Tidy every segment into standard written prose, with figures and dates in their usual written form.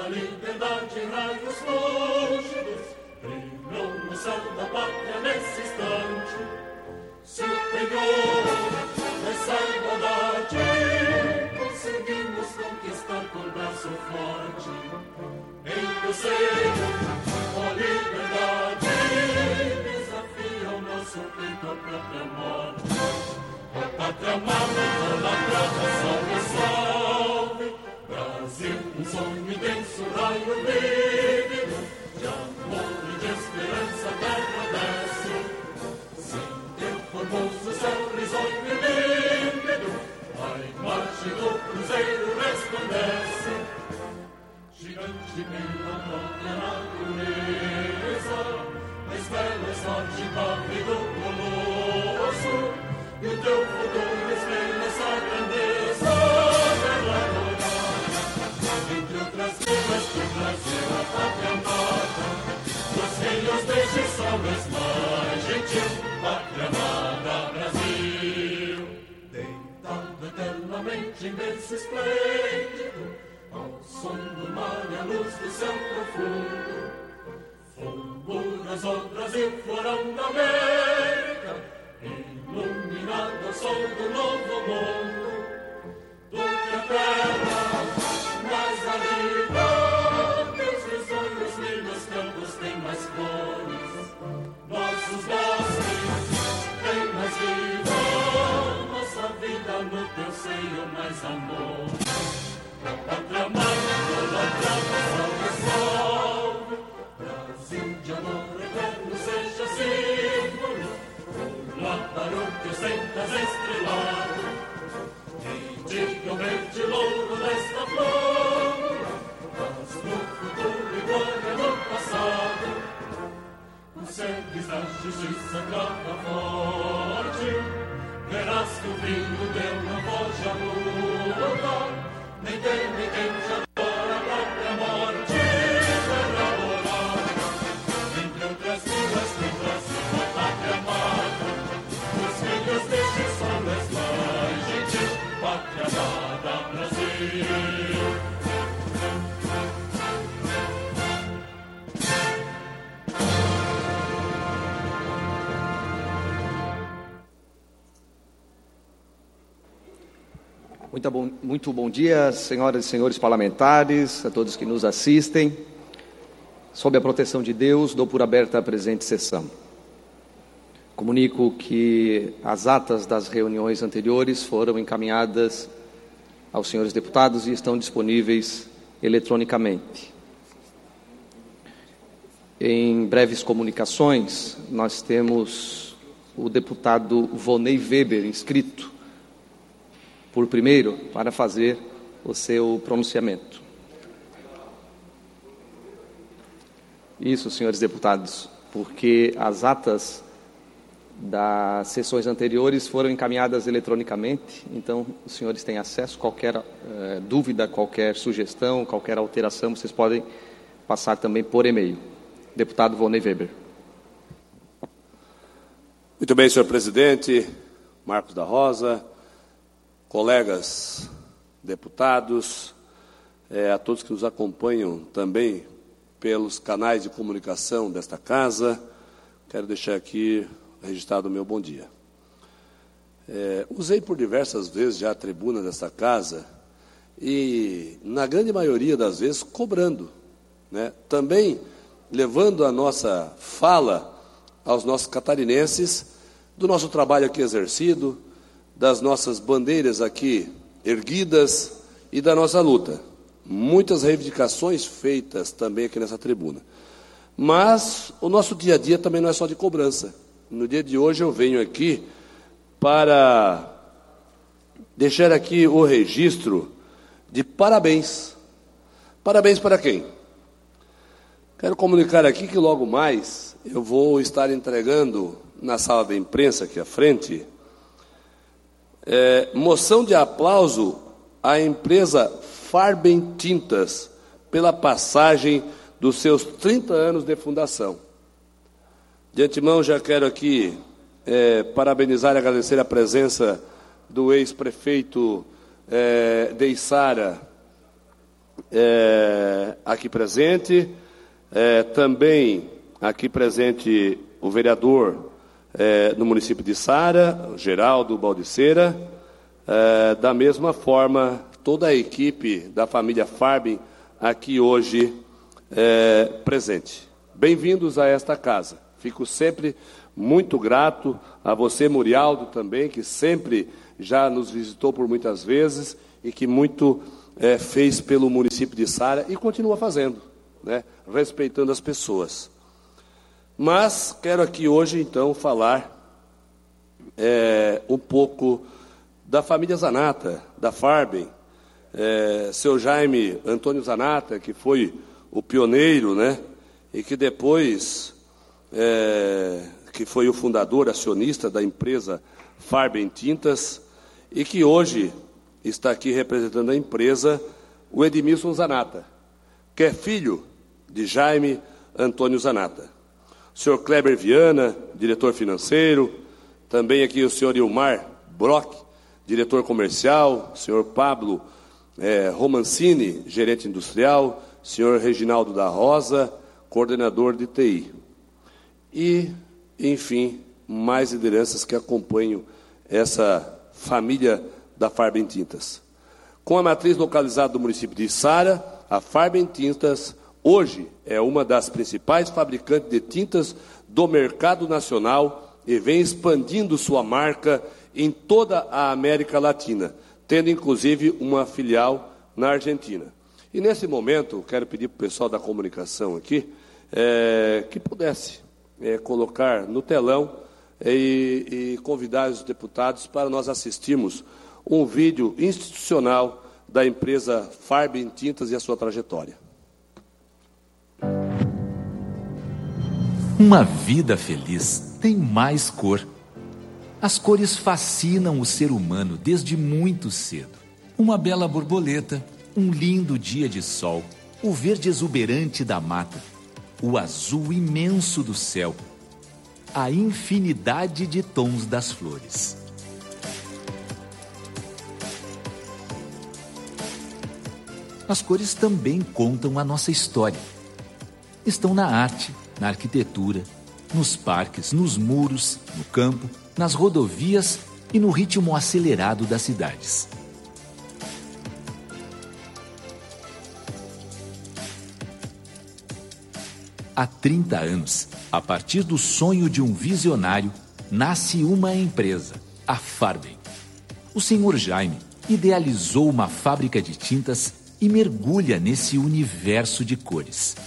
da liberdade em raios lúcidos brilham no céu da pátria nesse instante. Se o penhor dessa igualdade conseguimos conquistar com braço forte, em teu seio a liberdade desafia o nosso peito a própria morte. A pátria amada, idolatrada, salve, salve, Brasil, um sonho intenso, raio vívido, de amor e de esperança a terra desce. Sim, teu formoso céu risonho e límpido, a imagem do cruzeiro resplandece. Gigante pela própria natureza, revela essa chibave do colosso, e o teu futuro espelha essa grandeza. Terra dourada, entre outras línguas que o Brasil a pátria amada, dos filhos deste sol mais gentil, pátria amada Brasil. Deitado eternamente em berço esplêndido, ao som do mar e a luz do céu profundo, fulguras o Brasil florão da América, iluminado ao sol do novo mundo. Do que a terra mais árida, teus risonhos lindos campos têm mais flores, nossos bosques têm mais vida, nossa vida no teu seio mais amor. A pátria amada, idolatrada, salve, salve, Brasil de amor eterno seja símbolo, lá para o que sentas estrelado, e diga o verde louro desta flor, mas no futuro e glória no passado, consegues a justiça clava forte, verás que o vinho deu na voz a luta, nem teme quem já adora a própria morte. Terra dourada, entre outras vidas que o Brasil a pátria amada, os filhos deste sol mais gentil, pátria amada Brasil. Muito bom dia, senhoras e senhores parlamentares, a todos que nos assistem. Sob a proteção de Deus, dou por aberta a presente sessão. Comunico que as atas das reuniões anteriores foram encaminhadas aos senhores deputados e estão disponíveis eletronicamente. Em breves comunicações, nós temos o deputado Vonei Weber inscrito por primeiro, para fazer o seu pronunciamento. Isso, senhores deputados, porque as atas das sessões anteriores foram encaminhadas eletronicamente, então os senhores têm acesso. Qualquer dúvida, qualquer sugestão, qualquer alteração, vocês podem passar também por e-mail. Deputado Vonei Weber. Muito bem, senhor presidente, Marcos da Rosa, colegas deputados, a todos que nos acompanham também pelos canais de comunicação desta casa, quero deixar aqui registrado o meu bom dia. Usei por diversas vezes já a tribuna desta casa e, na grande maioria das vezes, cobrando, né? Também levando a nossa fala aos nossos catarinenses do nosso trabalho aqui exercido, das nossas bandeiras aqui erguidas e da nossa luta. Muitas reivindicações feitas também aqui nessa tribuna. Mas o nosso dia a dia também não é só de cobrança. No dia de hoje eu venho aqui para deixar aqui o registro de parabéns. Parabéns para quem? Quero comunicar aqui que logo mais eu vou estar entregando na sala da imprensa aqui à frente moção de aplauso à empresa Farben Tintas pela passagem dos seus 30 anos de fundação. De antemão, já quero aqui parabenizar e agradecer a presença do ex-prefeito de Içara, aqui presente, também aqui presente o vereador no município de Sara, Geraldo Baldiceira, da mesma forma, toda a equipe da família Farbin aqui hoje presente. Bem-vindos a esta casa. Fico sempre muito grato a você, Murialdo, também, que sempre já nos visitou por muitas vezes e que muito fez pelo município de Sara e continua fazendo, né, respeitando as pessoas. Mas quero aqui hoje, então, falar um pouco da família Zanata, da Farbin, seu Jaime Antônio Zanata, que foi o pioneiro, né, e que depois, que foi o fundador, acionista da empresa Farbin Tintas, e que hoje está aqui representando a empresa, o Edmilson Zanata, que é filho de Jaime Antônio Zanata. O senhor Kleber Viana, diretor financeiro, também aqui o senhor Ilmar Brock, diretor comercial, o senhor Pablo Romancini, gerente industrial, o senhor Reginaldo da Rosa, coordenador de TI. E, enfim, mais lideranças que acompanham essa família da Farbin Tintas. Com a matriz localizada no município de Sara, a Farbin Tintas hoje é uma das principais fabricantes de tintas do mercado nacional e vem expandindo sua marca em toda a América Latina, tendo inclusive uma filial na Argentina. E nesse momento, quero pedir para o pessoal da comunicação aqui, que pudesse colocar no telão e convidar os deputados para nós assistirmos um vídeo institucional da empresa Farbin Tintas e a sua trajetória. Uma vida feliz tem mais cor. As cores fascinam o ser humano desde muito cedo. Uma bela borboleta, um lindo dia de sol, o verde exuberante da mata, o azul imenso do céu, a infinidade de tons das flores. As cores também contam a nossa história. Estão na arte, na arquitetura, nos parques, nos muros, no campo, nas rodovias e no ritmo acelerado das cidades. Há 30 anos, a partir do sonho de um visionário, nasce uma empresa, a Farbin. O senhor Jaime idealizou uma fábrica de tintas e mergulha nesse universo de cores.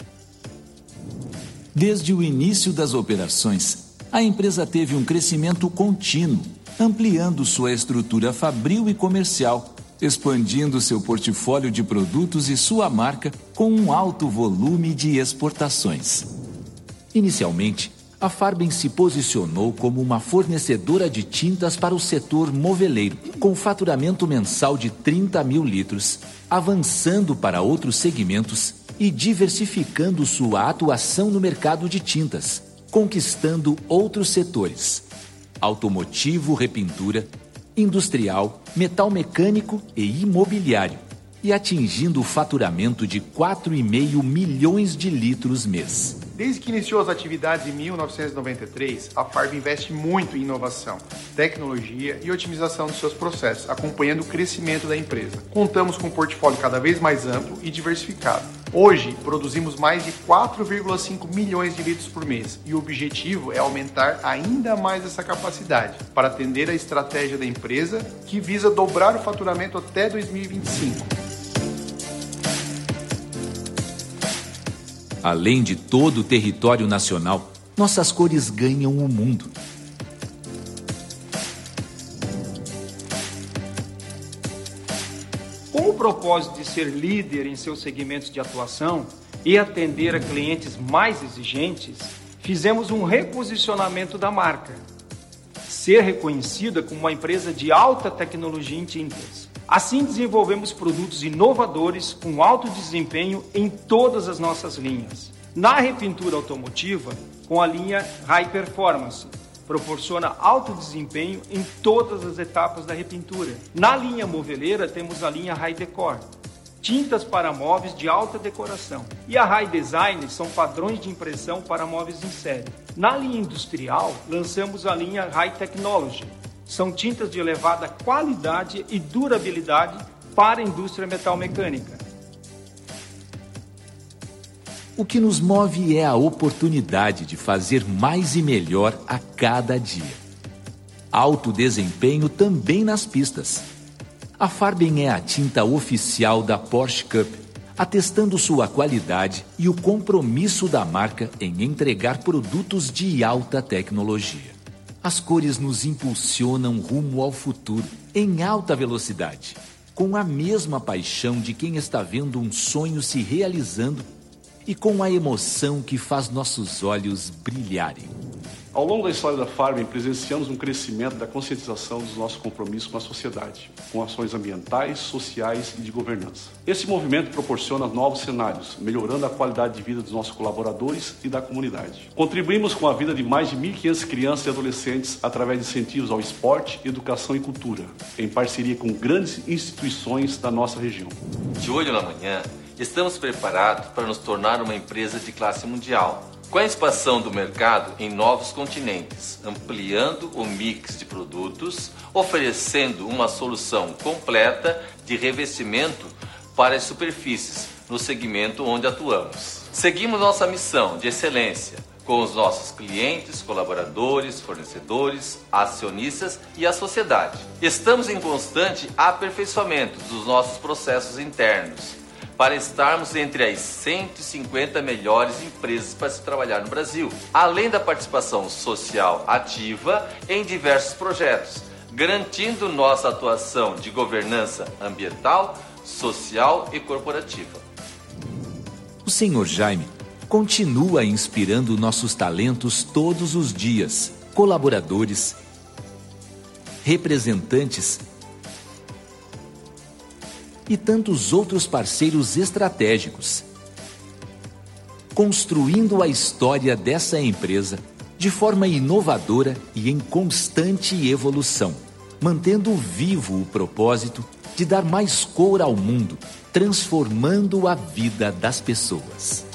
Desde o início das operações, a empresa teve um crescimento contínuo, ampliando sua estrutura fabril e comercial, expandindo seu portfólio de produtos e sua marca com um alto volume de exportações. Inicialmente, a Farbin se posicionou como uma fornecedora de tintas para o setor moveleiro, com faturamento mensal de 30 mil litros, avançando para outros segmentos e diversificando sua atuação no mercado de tintas, conquistando outros setores: automotivo, repintura, industrial, metal mecânico e imobiliário, e atingindo o faturamento de 4,5 milhões de litros mês. Desde que iniciou as atividades em 1993, a Farbin investe muito em inovação, tecnologia e otimização dos seus processos, acompanhando o crescimento da empresa. Contamos com um portfólio cada vez mais amplo e diversificado. Hoje, produzimos mais de 4,5 milhões de litros por mês e o objetivo é aumentar ainda mais essa capacidade para atender a estratégia da empresa, que visa dobrar o faturamento até 2025. Além de todo o território nacional, nossas cores ganham o mundo. Com o propósito de ser líder em seus segmentos de atuação e atender a clientes mais exigentes, fizemos um reposicionamento da marca. Ser reconhecida como uma empresa de alta tecnologia em tintas. Assim, desenvolvemos produtos inovadores com alto desempenho em todas as nossas linhas. Na repintura automotiva, com a linha High Performance, proporciona alto desempenho em todas as etapas da repintura. Na linha moveleira, temos a linha High Decor, tintas para móveis de alta decoração. E a High Design são padrões de impressão para móveis em série. Na linha industrial, lançamos a linha High Technology. São tintas de elevada qualidade e durabilidade para a indústria metal-mecânica. O que nos move é a oportunidade de fazer mais e melhor a cada dia. Alto desempenho também nas pistas. A Farben é a tinta oficial da Porsche Cup, atestando sua qualidade e o compromisso da marca em entregar produtos de alta tecnologia. As cores nos impulsionam rumo ao futuro, em alta velocidade, com a mesma paixão de quem está vendo um sonho se realizando e com a emoção que faz nossos olhos brilharem. Ao longo da história da Farben, presenciamos um crescimento da conscientização dos nossos compromissos com a sociedade, com ações ambientais, sociais e de governança. Esse movimento proporciona novos cenários, melhorando a qualidade de vida dos nossos colaboradores e da comunidade. Contribuímos com a vida de mais de 1.500 crianças e adolescentes através de incentivos ao esporte, educação e cultura, em parceria com grandes instituições da nossa região. De olho na manhã, estamos preparados para nos tornar uma empresa de classe mundial, com a expansão do mercado em novos continentes, ampliando o mix de produtos, oferecendo uma solução completa de revestimento para as superfícies no segmento onde atuamos. Seguimos nossa missão de excelência com os nossos clientes, colaboradores, fornecedores, acionistas e a sociedade. Estamos em constante aperfeiçoamento dos nossos processos internos, para estarmos entre as 150 melhores empresas para se trabalhar no Brasil, além da participação social ativa em diversos projetos, garantindo nossa atuação de governança ambiental, social e corporativa. O Sr. Jaime continua inspirando nossos talentos todos os dias, colaboradores, representantes e tantos outros parceiros estratégicos, construindo a história dessa empresa de forma inovadora e em constante evolução, mantendo vivo o propósito de dar mais cor ao mundo, transformando a vida das pessoas.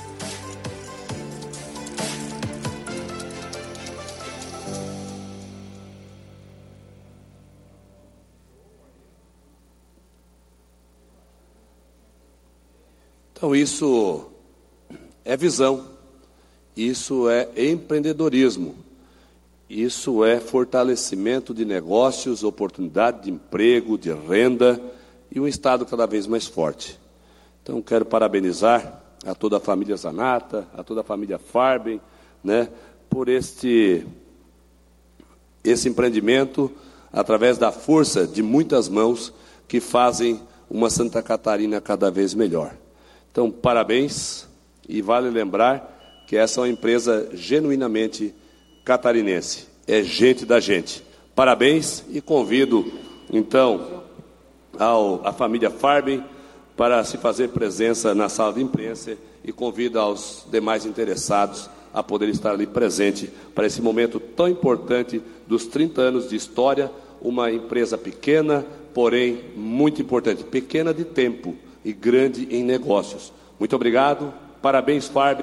Então, isso é visão, isso é empreendedorismo, isso é fortalecimento de negócios, oportunidade de emprego, de renda e um Estado cada vez mais forte. Então, quero parabenizar a toda a família Zanata, a toda a família Farben, por esse empreendimento, através da força de muitas mãos que fazem uma Santa Catarina cada vez melhor. Então, parabéns, e vale lembrar que essa é uma empresa genuinamente catarinense, é gente da gente. Parabéns e convido, então, a família Farben para se fazer presença na sala de imprensa e convido aos demais interessados a poder estar ali presente para esse momento tão importante dos 30 anos de história, uma empresa pequena, porém muito importante, pequena de tempo e grande em negócios. Muito obrigado, parabéns, Farben.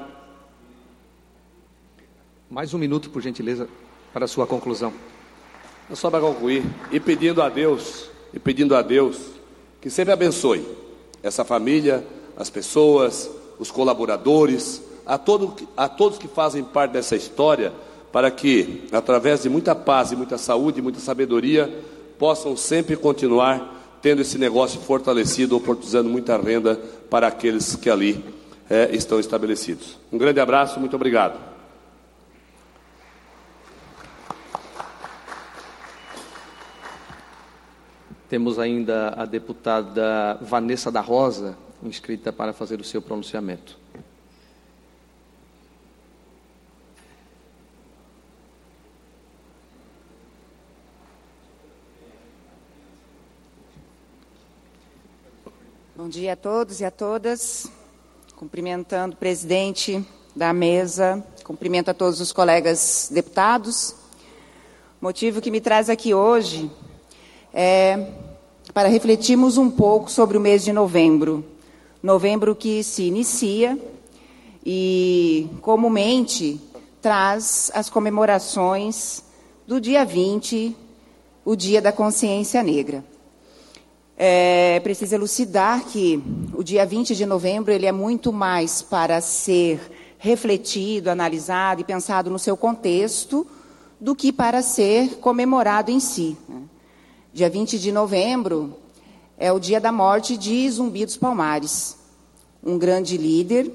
Mais um minuto, por gentileza, para a sua conclusão. Só para concluir, e pedindo a Deus que sempre abençoe essa família, as pessoas, os colaboradores, a todos que fazem parte dessa história, para que, através de muita paz e muita saúde e muita sabedoria, possam sempre continuar tendo esse negócio fortalecido, oportunizando muita renda para aqueles que ali estão estabelecidos. Um grande abraço, muito obrigado. Temos ainda a deputada Vanessa da Rosa, inscrita para fazer o seu pronunciamento. Bom dia a todos e a todas. Cumprimentando o presidente da mesa, cumprimento a todos os colegas deputados. O motivo que me traz aqui hoje é para refletirmos um pouco sobre o mês de novembro, Novembro que se inicia e, comumente, traz as comemorações do dia 20, o Dia da Consciência Negra. É preciso elucidar que o dia 20 de novembro ele é muito mais para ser refletido, analisado e pensado no seu contexto do que para ser comemorado em si. Dia 20 de novembro é o dia da morte de Zumbi dos Palmares, um grande líder,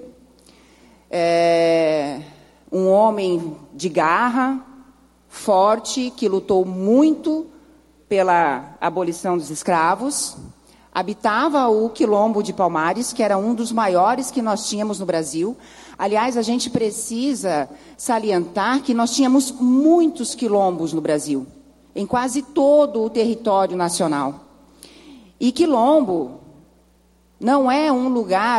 um homem de garra, forte, que lutou muito pela abolição dos escravos, habitava o Quilombo de Palmares, que era um dos maiores que nós tínhamos no Brasil. Aliás, a gente precisa salientar que nós tínhamos muitos quilombos no Brasil, em quase todo o território nacional. E quilombo não era um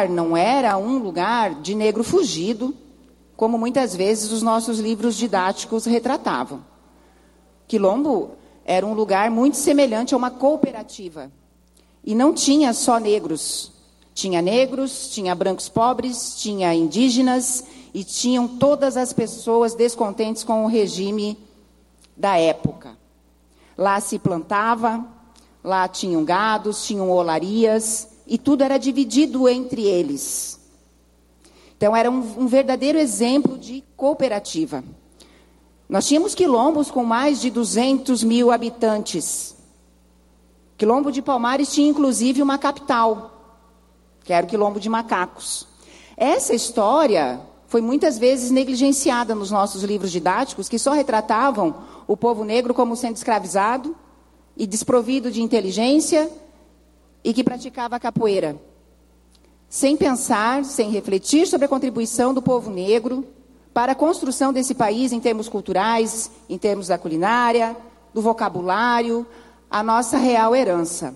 lugar de negro fugido, como muitas vezes os nossos livros didáticos retratavam. Quilombo era um lugar muito semelhante a uma cooperativa. E não tinha só negros. Tinha negros, tinha brancos pobres, tinha indígenas e tinham todas as pessoas descontentes com o regime da época. Lá se plantava, lá tinham gados, tinham olarias e tudo era dividido entre eles. Então era um verdadeiro exemplo de cooperativa. Nós tínhamos quilombos com mais de 200 mil habitantes. Quilombo de Palmares tinha, inclusive, uma capital, que era o Quilombo de Macacos. Essa história foi muitas vezes negligenciada nos nossos livros didáticos, que só retratavam o povo negro como sendo escravizado e desprovido de inteligência e que praticava a capoeira. Sem pensar, sem refletir sobre a contribuição do povo negro para a construção desse país em termos culturais, em termos da culinária, do vocabulário, a nossa real herança.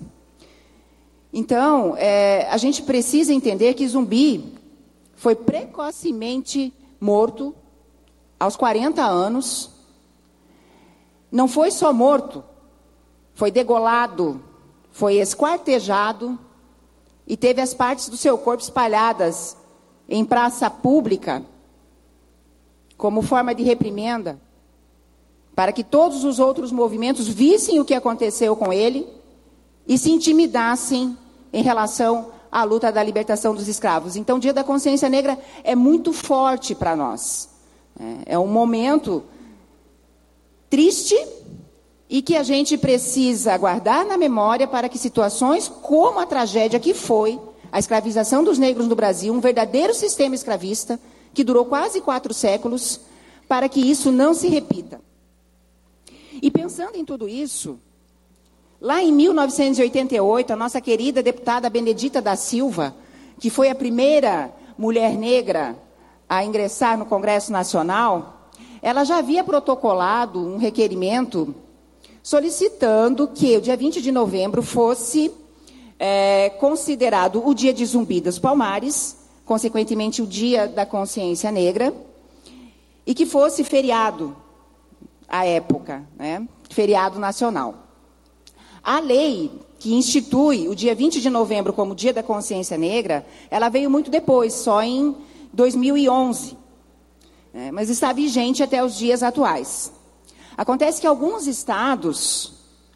Então, a gente precisa entender que Zumbi foi precocemente morto aos 40 anos. Não foi só morto, foi degolado, foi esquartejado e teve as partes do seu corpo espalhadas em praça pública como forma de reprimenda, para que todos os outros movimentos vissem o que aconteceu com ele e se intimidassem em relação à luta da libertação dos escravos. Então, o Dia da Consciência Negra é muito forte para nós. É um momento triste e que a gente precisa guardar na memória para que situações como a tragédia que foi a escravização dos negros no Brasil, um verdadeiro sistema escravista, que durou quase 4 séculos, para que isso não se repita. E pensando em tudo isso, lá em 1988, a nossa querida deputada Benedita da Silva, que foi a primeira mulher negra a ingressar no Congresso Nacional, ela já havia protocolado um requerimento solicitando que o dia 20 de novembro fosse considerado o dia de Zumbi dos Palmares, consequentemente o Dia da Consciência Negra, e que fosse feriado à época, feriado nacional. A lei que institui o dia 20 de novembro como Dia da Consciência Negra, ela veio muito depois, só em 2011, mas está vigente até os dias atuais. Acontece que alguns estados,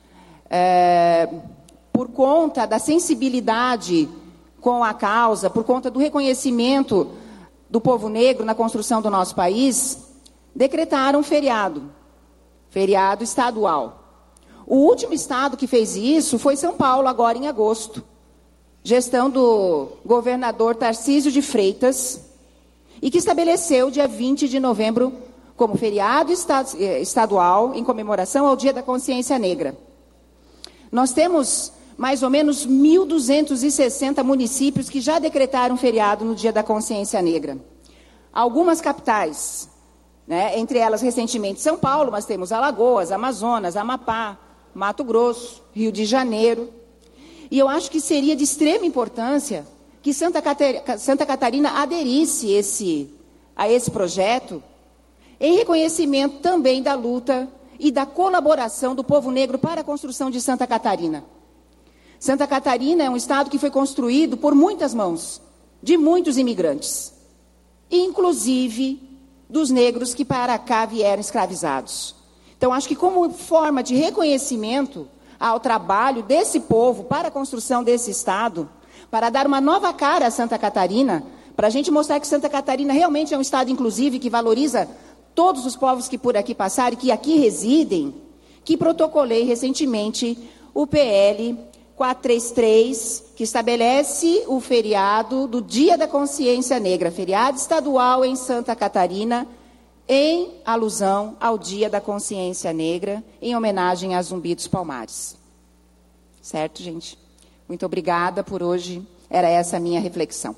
por conta da sensibilidade com a causa, por conta do reconhecimento do povo negro na construção do nosso país, decretaram feriado estadual. O último estado que fez isso foi São Paulo, agora em agosto, gestão do governador Tarcísio de Freitas, e que estabeleceu o dia 20 de novembro como feriado estadual em comemoração ao Dia da Consciência Negra. Nós temos mais ou menos 1.260 municípios que já decretaram feriado no Dia da Consciência Negra. Algumas capitais, entre elas recentemente São Paulo, mas temos Alagoas, Amazonas, Amapá, Mato Grosso, Rio de Janeiro. E eu acho que seria de extrema importância que Santa Catarina aderisse a esse projeto, em reconhecimento também da luta e da colaboração do povo negro para a construção de Santa Catarina. Santa Catarina é um estado que foi construído por muitas mãos, de muitos imigrantes, inclusive dos negros que para cá vieram escravizados. Então, acho que como forma de reconhecimento ao trabalho desse povo para a construção desse estado, para dar uma nova cara a Santa Catarina, para a gente mostrar que Santa Catarina realmente é um estado inclusivo que valoriza todos os povos que por aqui passaram e que aqui residem, que protocolei recentemente o PL 433, que estabelece o feriado do Dia da Consciência Negra, feriado estadual em Santa Catarina, em alusão ao Dia da Consciência Negra, em homenagem a Zumbi dos Palmares. Certo, gente? Muito obrigada por hoje. Era essa a minha reflexão.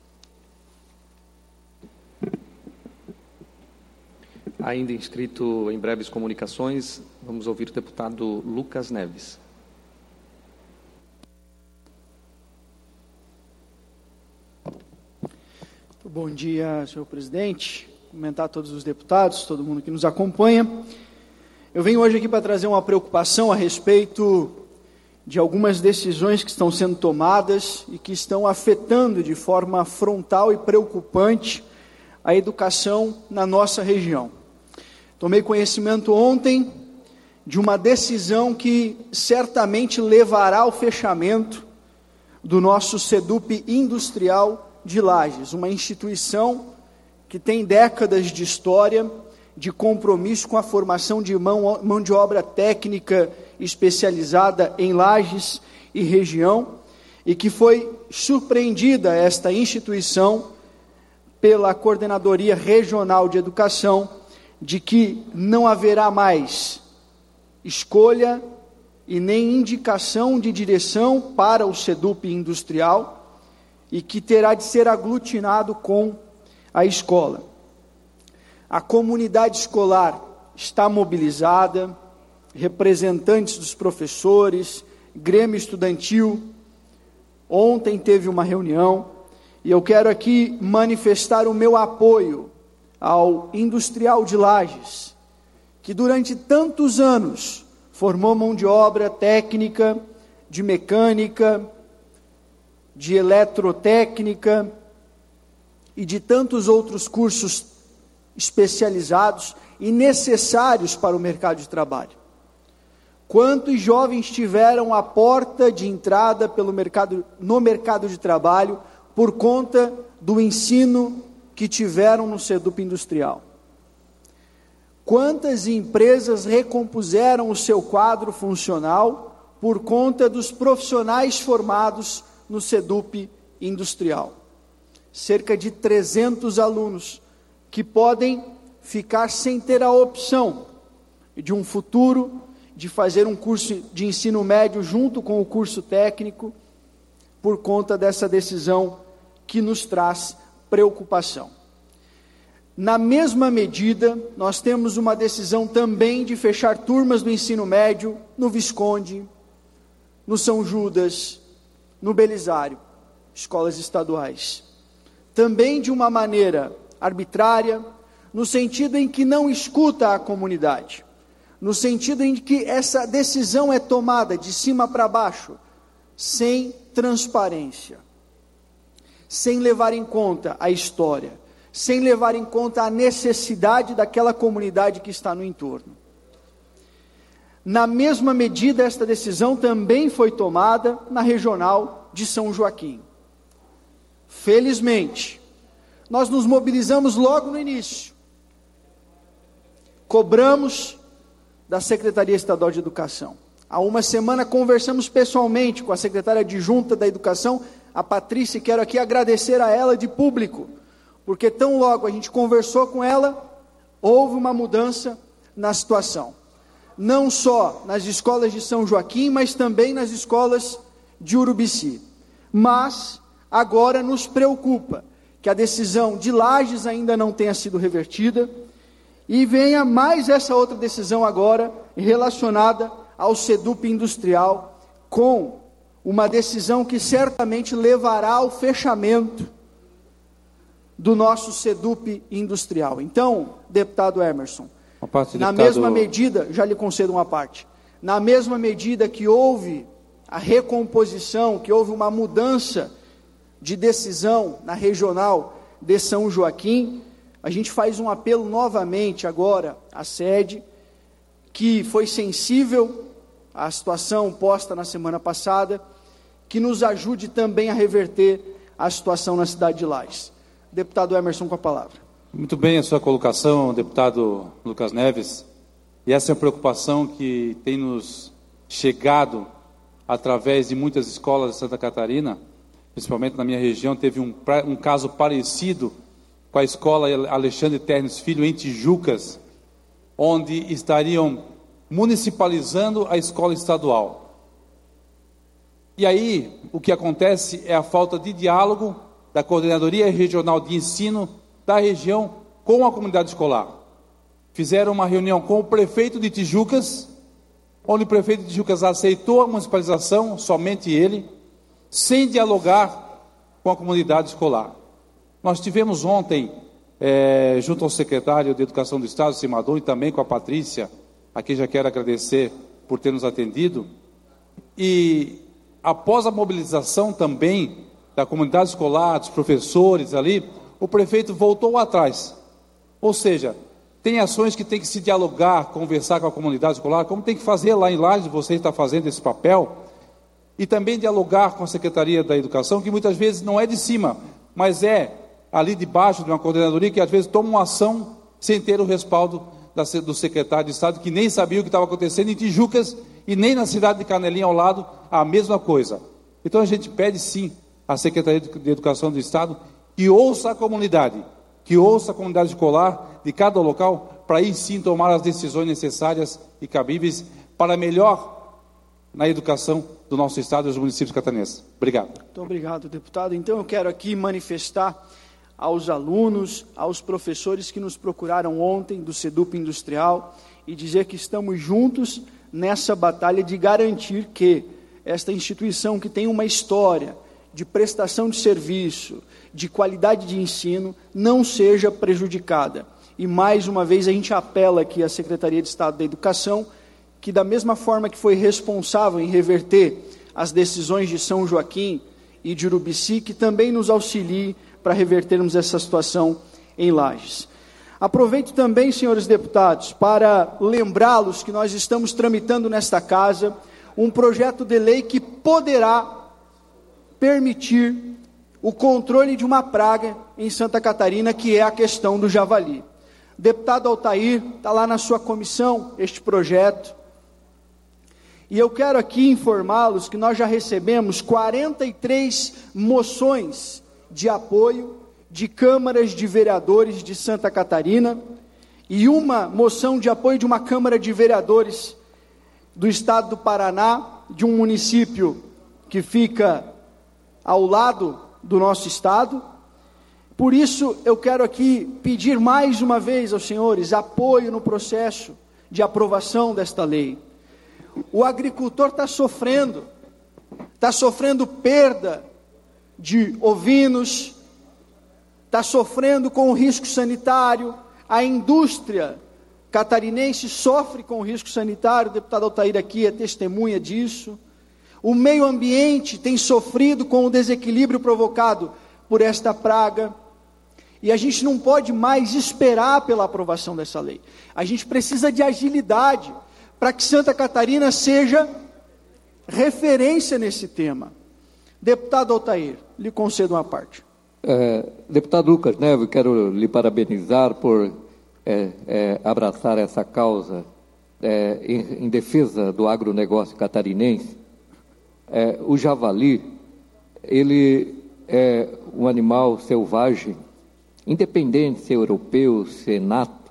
Ainda inscrito em breves comunicações, vamos ouvir o deputado Lucas Neves. Bom dia, senhor presidente. Cumprimentar todos os deputados, todo mundo que nos acompanha. Eu venho hoje aqui para trazer uma preocupação a respeito de algumas decisões que estão sendo tomadas e que estão afetando de forma frontal e preocupante a educação na nossa região. Tomei conhecimento ontem de uma decisão que certamente levará ao fechamento do nosso SEDUP Industrial de Lages, uma instituição que tem décadas de história, de compromisso com a formação de mão de obra técnica especializada em Lages e região, e que foi surpreendida esta instituição pela Coordenadoria Regional de Educação de que não haverá mais escolha e nem indicação de direção para o SEDUP Industrial e que terá de ser aglutinado com a escola. A comunidade escolar está mobilizada, representantes dos professores, Grêmio Estudantil. Ontem teve uma reunião e eu quero aqui manifestar o meu apoio ao Industrial de Lages, que durante tantos anos formou mão de obra técnica, de mecânica, de eletrotécnica e de tantos outros cursos especializados e necessários para o mercado de trabalho. Quantos jovens tiveram a porta de entrada no mercado de trabalho por conta do ensino que tiveram no SEDUP Industrial? Quantas empresas recompuseram o seu quadro funcional por conta dos profissionais formados no SEDUP Industrial? Cerca de 300 alunos que podem ficar sem ter a opção de um futuro, de fazer um curso de ensino médio junto com o curso técnico, por conta dessa decisão que nos traz preocupação. Na mesma medida, nós temos uma decisão também de fechar turmas do ensino médio no Visconde, no São Judas, no Belisário, escolas estaduais. Também de uma maneira arbitrária, no sentido em que não escuta a comunidade, no sentido em que essa decisão é tomada de cima para baixo, sem transparência, sem levar em conta a história, sem levar em conta a necessidade daquela comunidade que está no entorno. Na mesma medida, esta decisão também foi tomada na regional de São Joaquim. Felizmente, nós nos mobilizamos logo no início. Cobramos da Secretaria Estadual de Educação. Há uma semana conversamos pessoalmente com a secretária adjunta da Educação, a Patrícia, e quero aqui agradecer a ela de público, porque tão logo a gente conversou com ela, houve uma mudança na situação. Não só nas escolas de São Joaquim, mas também nas escolas de Urubici. Mas agora nos preocupa que a decisão de Lages ainda não tenha sido revertida e venha mais essa outra decisão agora relacionada ao SEDUP Industrial, com uma decisão que certamente levará ao fechamento do nosso SEDUP Industrial. Então, deputado Emerson, mesma medida, já lhe concedo uma parte, na mesma medida que houve a recomposição, que houve uma mudança de decisão na regional de São Joaquim, a gente faz um apelo novamente agora à sede, que foi sensível à situação posta na semana passada, que nos ajude também a reverter a situação na cidade de Lages. Deputado Emerson, com a palavra. Muito bem a sua colocação, deputado Lucas Neves. E essa é uma preocupação que tem nos chegado através de muitas escolas de Santa Catarina, principalmente na minha região. Teve um caso parecido com a escola Alexandre Ternes Filho, em Tijucas, onde estariam municipalizando a escola estadual. E aí, o que acontece é a falta de diálogo da Coordenadoria Regional de Ensino da região com a comunidade escolar. Fizeram uma reunião com o prefeito de Tijucas, onde o prefeito de Tijucas aceitou a municipalização, somente ele, sem dialogar com a comunidade escolar. Nós tivemos ontem, junto ao secretário de Educação do Estado, Simadon, e também com a Patrícia, a quem já quero agradecer por ter nos atendido, e após a mobilização também da comunidade escolar, dos professores ali, o prefeito voltou atrás. Ou seja, tem ações que tem que se dialogar, conversar com a comunidade escolar, como tem que fazer lá em Lages, você está fazendo esse papel, e também dialogar com a Secretaria da Educação, que muitas vezes não é de cima, mas é ali debaixo de uma coordenadoria que às vezes toma uma ação sem ter o respaldo do secretário de Estado, que nem sabia o que estava acontecendo em Tijucas e nem na cidade de Canelinha ao lado, a mesma coisa. Então a gente pede sim à Secretaria de Educação do Estado que ouça a comunidade escolar de cada local, para aí sim tomar as decisões necessárias e cabíveis para melhor na educação do nosso Estado e dos municípios catarinenses. Obrigado. Muito obrigado, deputado. Então eu quero aqui manifestar aos alunos, aos professores que nos procuraram ontem do SEDUP Industrial e dizer que estamos juntos nessa batalha de garantir que esta instituição, que tem uma história de prestação de serviço, de qualidade de ensino, não seja prejudicada. E mais uma vez a gente apela aqui à Secretaria de Estado da Educação, que da mesma forma que foi responsável em reverter as decisões de São Joaquim e de Urubici, que também nos auxilie para revertermos essa situação em Lages. Aproveito também, senhores deputados, para lembrá-los que nós estamos tramitando nesta casa um projeto de lei que poderá permitir o controle de uma praga em Santa Catarina, que é a questão do javali. Deputado Altair, está lá na sua comissão este projeto, e eu quero aqui informá-los que nós já recebemos 43 moções de apoio de câmaras de vereadores de Santa Catarina e uma moção de apoio de uma Câmara de Vereadores do Estado do Paraná, de um município que fica ao lado do nosso Estado. Por isso, eu quero aqui pedir mais uma vez aos senhores apoio no processo de aprovação desta lei. O agricultor está sofrendo perda de ovinos, está sofrendo com o risco sanitário, a indústria catarinense sofre com o risco sanitário, o deputado Altair aqui é testemunha disso, o meio ambiente tem sofrido com o desequilíbrio provocado por esta praga, e a gente não pode mais esperar pela aprovação dessa lei, a gente precisa de agilidade, para que Santa Catarina seja referência nesse tema. Deputado Altair, lhe concedo uma parte. Deputado Lucas Neves, quero lhe parabenizar por abraçar essa causa em defesa do agronegócio catarinense. O javali, ele é um animal selvagem, independente se é europeu, se é nato,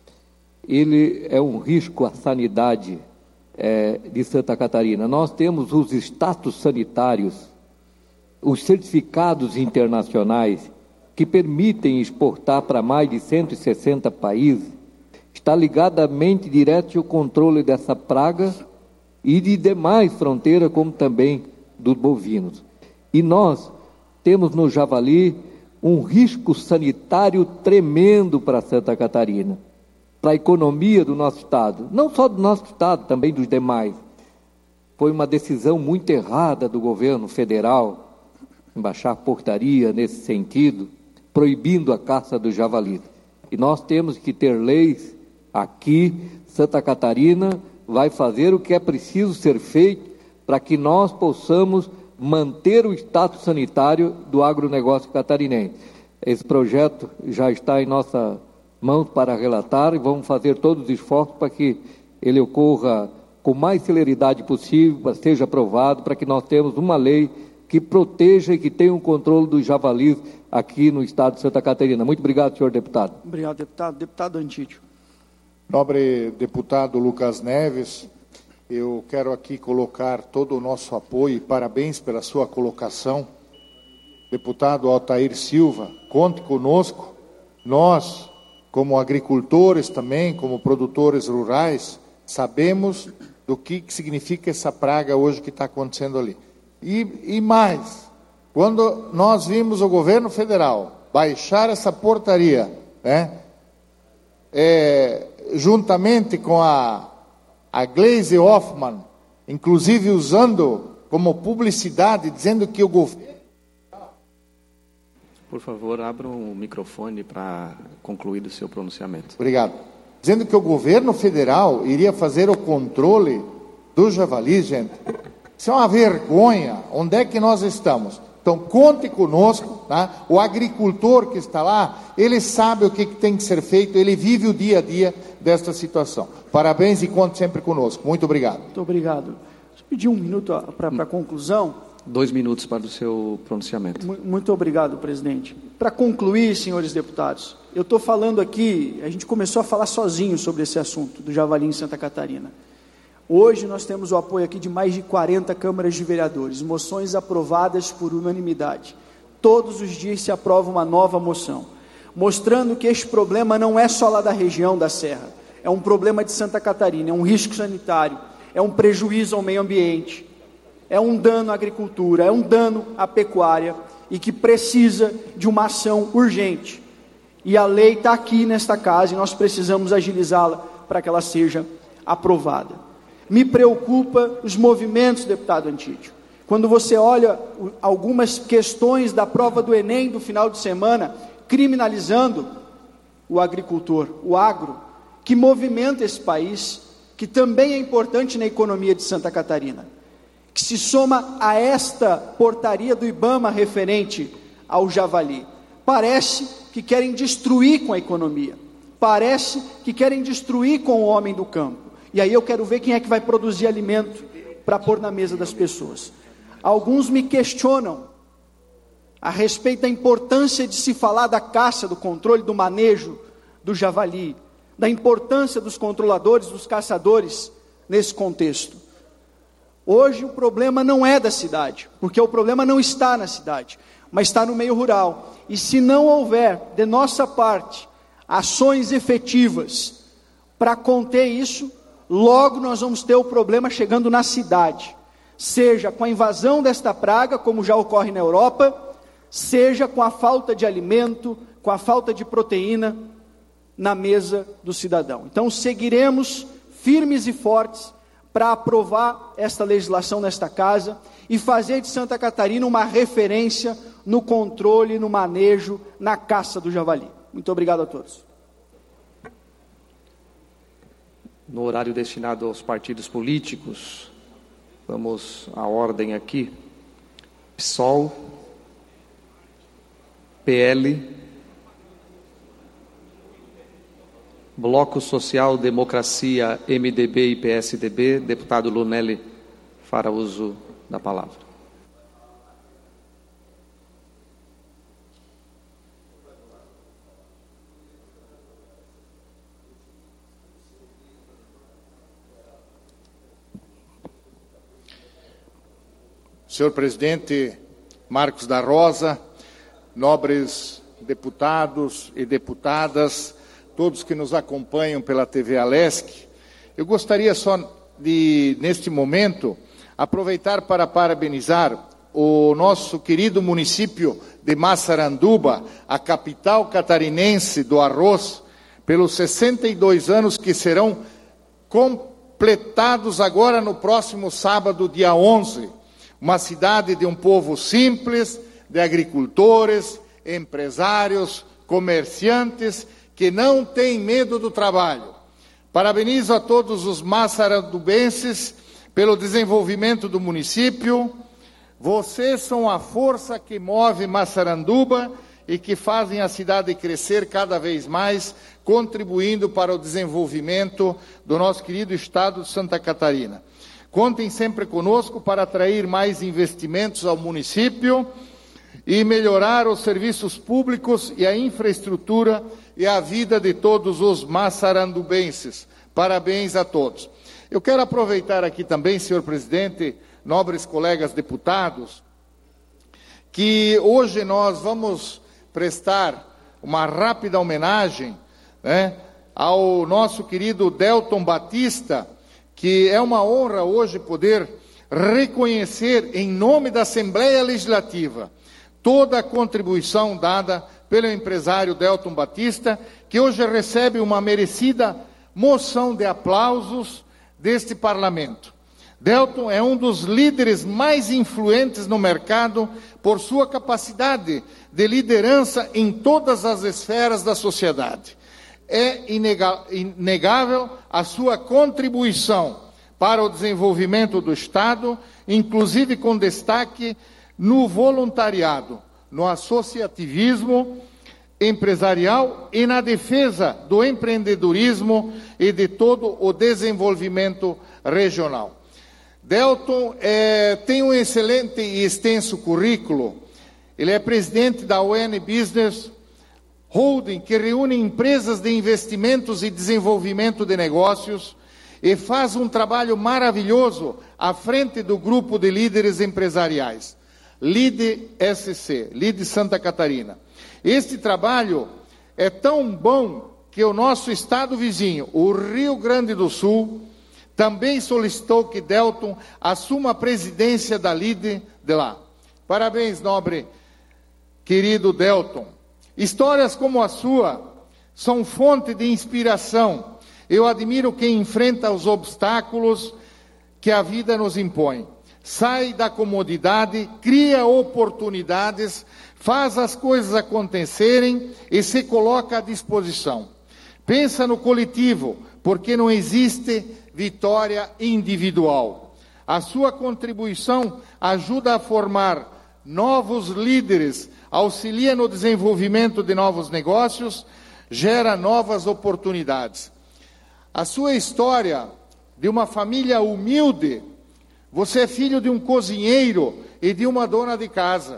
ele é um risco à sanidade de Santa Catarina. Nós temos os status sanitários, os certificados internacionais que permitem exportar para mais de 160 países, está ligadamente direto ao controle dessa praga e de demais fronteiras, como também dos bovinos. E nós temos no javali um risco sanitário tremendo para Santa Catarina, para a economia do nosso Estado, não só do nosso Estado, também dos demais. Foi uma decisão muito errada do governo federal em baixar portaria nesse sentido, proibindo a caça do javali. E nós temos que ter leis aqui. Santa Catarina vai fazer o que é preciso ser feito para que nós possamos manter o status sanitário do agronegócio catarinense. Esse projeto já está em nossas mãos para relatar e vamos fazer todos os esforços para que ele ocorra com mais celeridade possível, seja aprovado, para que nós tenhamos uma lei que proteja e que tenha um controle dos javalis aqui no estado de Santa Catarina. Muito obrigado, senhor deputado. Obrigado, deputado. Deputado Antídio. Nobre deputado Lucas Neves, eu quero aqui colocar todo o nosso apoio e parabéns pela sua colocação. Deputado Altair Silva, conte conosco. Nós, como agricultores também, como produtores rurais, sabemos do que significa essa praga hoje que está acontecendo ali. E mais, quando nós vimos o governo federal baixar essa portaria, né, juntamente com a Gleisi Hoffmann, inclusive usando como publicidade, dizendo que o governo... Por favor, abra o microfone para concluir o seu pronunciamento. Obrigado. Dizendo que o governo federal iria fazer o controle do javali, gente. Isso é uma vergonha. Onde é que nós estamos? Então, conte conosco, tá? O agricultor que está lá, ele sabe o que tem que ser feito, ele vive o dia a dia desta situação. Parabéns e conte sempre conosco. Muito obrigado. Muito obrigado. Deixa eu pedir um minuto para a conclusão. 2 minutos para o seu pronunciamento. Muito obrigado, presidente. Para concluir, senhores deputados, eu estou falando aqui, a gente começou a falar sozinho sobre esse assunto do javali em Santa Catarina. Hoje nós temos o apoio aqui de mais de 40 câmaras de vereadores, moções aprovadas por unanimidade. Todos os dias se aprova uma nova moção, mostrando que este problema não é só lá da região da Serra, é um problema de Santa Catarina, é um risco sanitário, é um prejuízo ao meio ambiente, é um dano à agricultura, é um dano à pecuária e que precisa de uma ação urgente. E a lei está aqui nesta casa e nós precisamos agilizá-la para que ela seja aprovada. Me preocupa os movimentos, deputado Antídio. Quando você olha algumas questões da prova do Enem do final de semana, criminalizando o agricultor, o agro, que movimenta esse país, que também é importante na economia de Santa Catarina, que se soma a esta portaria do IBAMA referente ao javali. Parece que querem destruir com a economia, parece que querem destruir com o homem do campo. E aí eu quero ver quem é que vai produzir alimento para pôr na mesa das pessoas. Alguns me questionam a respeito da importância de se falar da caça, do controle, do manejo do javali, da importância dos controladores, dos caçadores nesse contexto. Hoje o problema não é da cidade, porque o problema não está na cidade, mas está no meio rural. E se não houver, de nossa parte, ações efetivas para conter isso, logo nós vamos ter o problema chegando na cidade, seja com a invasão desta praga, como já ocorre na Europa, seja com a falta de alimento, com a falta de proteína na mesa do cidadão. Então seguiremos firmes e fortes para aprovar esta legislação nesta casa e fazer de Santa Catarina uma referência no controle, no manejo, na caça do javali. Muito obrigado a todos. No horário destinado aos partidos políticos, vamos à ordem aqui. PSOL, PL, Bloco Social Democracia, MDB e PSDB. Deputado Lunelli fará uso da palavra. Senhor presidente Marcos da Rosa, nobres deputados e deputadas, todos que nos acompanham pela TV Alesc, eu gostaria só de, neste momento, aproveitar para parabenizar o nosso querido município de Massaranduba, a capital catarinense do arroz, pelos 62 anos que serão completados agora no próximo sábado, dia 11. Uma cidade de um povo simples, de agricultores, empresários, comerciantes, que não tem medo do trabalho. Parabenizo a todos os massarandubenses pelo desenvolvimento do município. Vocês são a força que move Massaranduba e que fazem a cidade crescer cada vez mais, contribuindo para o desenvolvimento do nosso querido estado de Santa Catarina. Contem sempre conosco para atrair mais investimentos ao município e melhorar os serviços públicos e a infraestrutura e a vida de todos os massarandubenses. Parabéns a todos. Eu quero aproveitar aqui também, senhor presidente, nobres colegas deputados, que hoje nós vamos prestar uma rápida homenagem, né, ao nosso querido Delton Batista, que é uma honra hoje poder reconhecer, em nome da Assembleia Legislativa, toda a contribuição dada pelo empresário Delton Batista, que hoje recebe uma merecida moção de aplausos deste parlamento. Delton é um dos líderes mais influentes no mercado por sua capacidade de liderança em todas as esferas da sociedade. É inegável a sua contribuição para o desenvolvimento do Estado, inclusive com destaque no voluntariado, no associativismo empresarial e na defesa do empreendedorismo e de todo o desenvolvimento regional. Delton tem um excelente e extenso currículo. Ele é presidente da UN Business Holding, que reúne empresas de investimentos e desenvolvimento de negócios, e faz um trabalho maravilhoso à frente do grupo de líderes empresariais, LIDE-SC, LIDE Santa Catarina. Este trabalho é tão bom que o nosso estado vizinho, o Rio Grande do Sul, também solicitou que Delton assuma a presidência da LIDE de lá. Parabéns, nobre querido Delton. Histórias como a sua são fonte de inspiração. Eu admiro quem enfrenta os obstáculos que a vida nos impõe. Sai da comodidade, cria oportunidades, faz as coisas acontecerem e se coloca à disposição. Pensa no coletivo, porque não existe vitória individual. A sua contribuição ajuda a formar novos líderes, auxilia no desenvolvimento de novos negócios, gera novas oportunidades. A sua história de uma família humilde, você é filho de um cozinheiro e de uma dona de casa.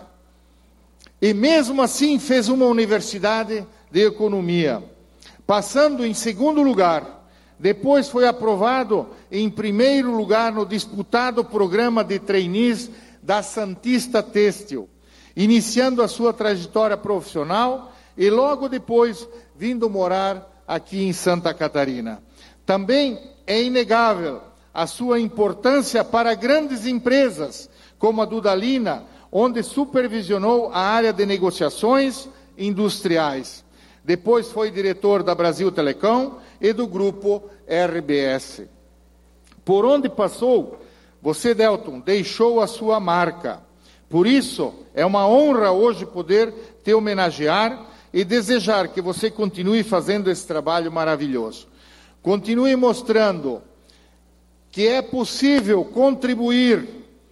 E mesmo assim fez uma universidade de economia, passando em segundo lugar. Depois foi aprovado em primeiro lugar no disputado programa de trainees da Santista Têxtil, iniciando a sua trajetória profissional e logo depois vindo morar aqui em Santa Catarina. Também é inegável a sua importância para grandes empresas, como a Dudalina, onde supervisionou a área de negociações industriais. Depois foi diretor da Brasil Telecom e do grupo RBS. Por onde passou, você, Delton, deixou a sua marca. Por isso, é uma honra hoje poder te homenagear e desejar que você continue fazendo esse trabalho maravilhoso. Continue mostrando que é possível contribuir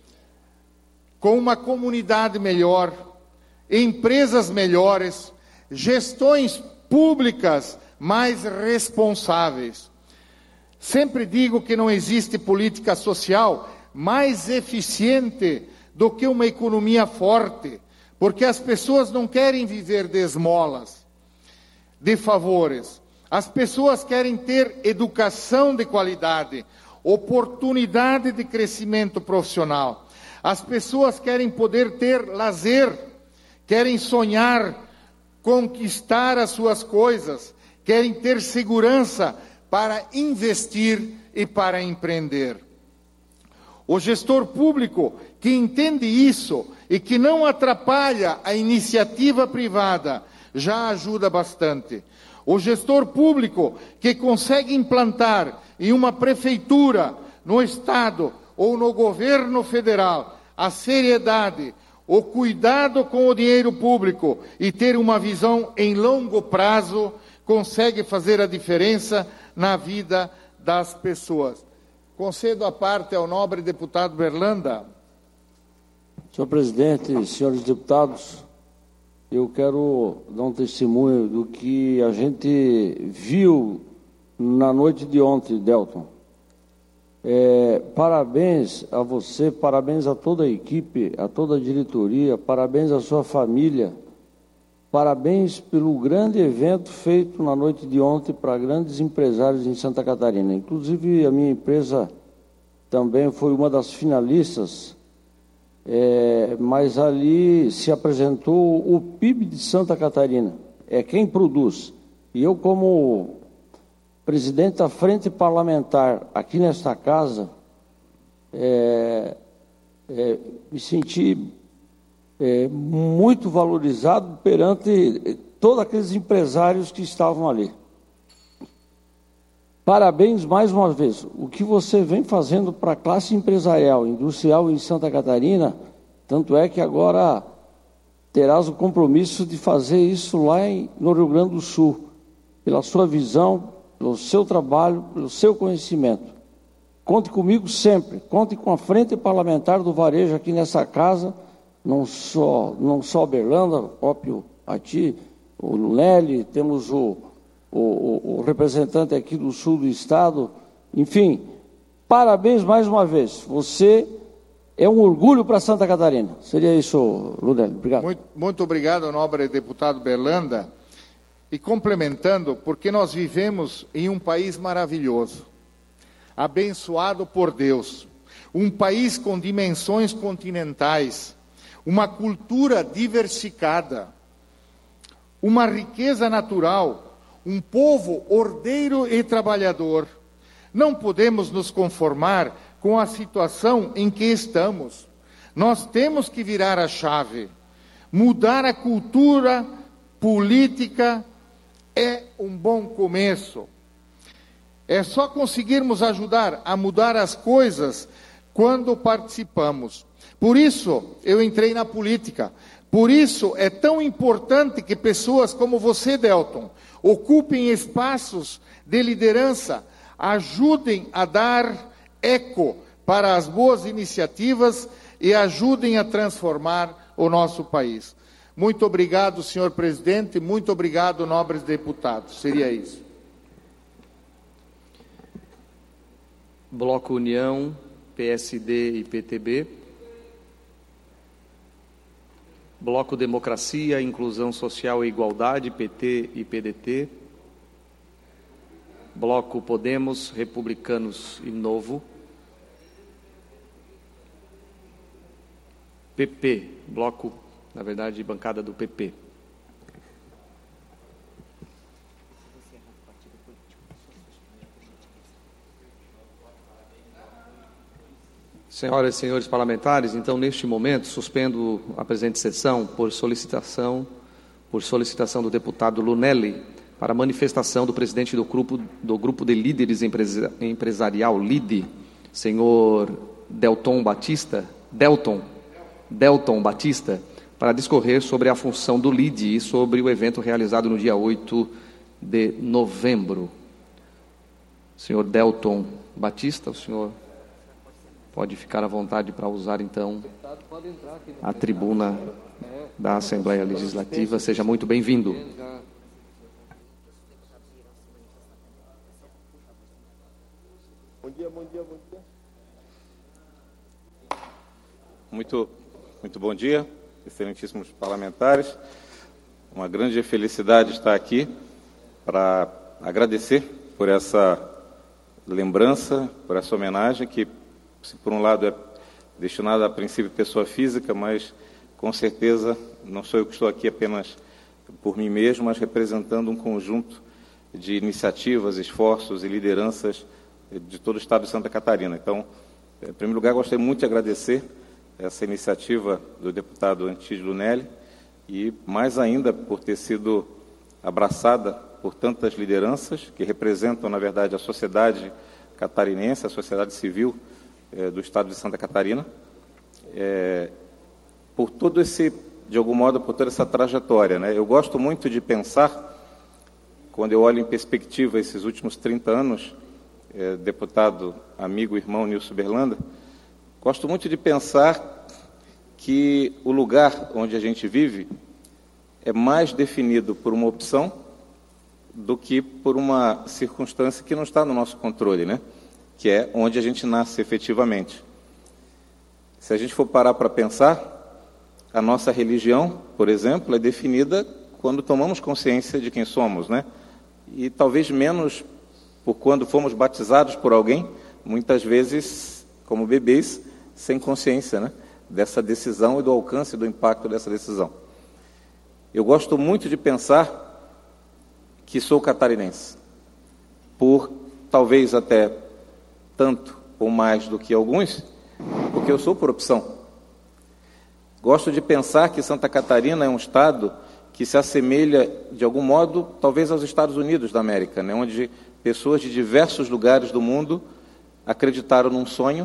com uma comunidade melhor, empresas melhores, gestões públicas mais responsáveis. Sempre digo que não existe política social mais eficiente do que uma economia forte, porque as pessoas não querem viver de esmolas, de favores. As pessoas querem ter educação de qualidade, oportunidade de crescimento profissional. As pessoas querem poder ter lazer, querem sonhar, conquistar as suas coisas, querem ter segurança para investir e para empreender. O gestor público que entende isso e que não atrapalha a iniciativa privada, já ajuda bastante. O gestor público que consegue implantar em uma prefeitura, no Estado ou no governo federal a seriedade, o cuidado com o dinheiro público e ter uma visão em longo prazo, consegue fazer a diferença na vida das pessoas. Concedo a parte ao nobre deputado Berlanda. Senhor presidente, senhores deputados, eu quero dar um testemunho do que a gente viu na noite de ontem, Delton. Parabéns a você, parabéns a toda a equipe, a toda a diretoria, parabéns à sua família, parabéns pelo grande evento feito na noite de ontem para grandes empresários em Santa Catarina. Inclusive, a minha empresa também foi uma das finalistas, mas ali se apresentou o PIB de Santa Catarina, quem produz. E eu, como presidente da Frente Parlamentar aqui nesta casa, me senti muito valorizado perante todos aqueles empresários que estavam ali. Parabéns mais uma vez. O que você vem fazendo para a classe empresarial, industrial em Santa Catarina, tanto é que agora terás o compromisso de fazer isso lá no Rio Grande do Sul, pela sua visão, pelo seu trabalho, pelo seu conhecimento. Conte comigo sempre, conte com a Frente Parlamentar do Varejo aqui nessa casa, não só Berlanda, próprio a ti, o Lunelli, temos o representante aqui do sul do estado, enfim, parabéns mais uma vez, você é um orgulho para Santa Catarina. Seria isso, Lunelli, obrigado. Muito obrigado, nobre deputado Berlanda. E complementando, porque nós vivemos em um país maravilhoso, abençoado por Deus, um país com dimensões continentais, uma cultura diversificada, uma riqueza natural, um povo ordeiro e trabalhador. Não podemos nos conformar com a situação em que estamos. Nós temos que virar a chave. Mudar a cultura política é um bom começo. É só conseguirmos ajudar a mudar as coisas quando participamos. Por isso, eu entrei na política. Por isso, é tão importante que pessoas como você, Delton, ocupem espaços de liderança, ajudem a dar eco para as boas iniciativas e ajudem a transformar o nosso país. Muito obrigado, senhor presidente, muito obrigado, nobres deputados. Seria isso. Bloco União, PSD e PTB. Bloco Democracia, Inclusão Social e Igualdade, PT e PDT. Bloco Podemos, Republicanos e Novo. PP, bloco, na verdade, bancada do PP. Senhoras e senhores parlamentares, então, neste momento, suspendo a presente sessão por solicitação do deputado Lunelli, para manifestação do presidente do grupo de líderes empresarial, LIDE, senhor Delton Batista, para discorrer sobre a função do LIDE e sobre o evento realizado no dia 8 de novembro. Senhor Delton Batista, o senhor pode ficar à vontade para usar, então, a tribuna da Assembleia Legislativa. Seja muito bem-vindo. Bom dia. Muito bom dia, excelentíssimos parlamentares. Uma grande felicidade estar aqui para agradecer por essa lembrança, por essa homenagem que, se por um lado é destinada a princípio pessoa física, mas com certeza não sou eu que estou aqui apenas por mim mesmo, mas representando um conjunto de iniciativas, esforços e lideranças de todo o estado de Santa Catarina. Então, em primeiro lugar, gostaria muito de agradecer essa iniciativa do deputado Antídio Lunelli, e mais ainda por ter sido abraçada por tantas lideranças que representam, na verdade, a sociedade catarinense, a sociedade civil do estado de Santa Catarina, por todo esse, de algum modo, por toda essa trajetória, né? Eu gosto muito de pensar, quando eu olho em perspectiva esses últimos 30 anos, deputado, amigo, irmão Nilson Berlanda, gosto muito de pensar que o lugar onde a gente vive é mais definido por uma opção do que por uma circunstância que não está no nosso controle, né? Que é onde a gente nasce efetivamente. Se a gente for parar para pensar, a nossa religião, por exemplo, é definida quando tomamos consciência de quem somos, né? E talvez menos por quando fomos batizados por alguém, muitas vezes como bebês, sem consciência, né? Dessa decisão e do alcance do impacto dessa decisão. Eu gosto muito de pensar que sou catarinense, por talvez até tanto ou mais do que alguns, porque eu sou por opção. Gosto de pensar que Santa Catarina é um estado que se assemelha, de algum modo, talvez aos Estados Unidos da América, né? Onde pessoas de diversos lugares do mundo acreditaram num sonho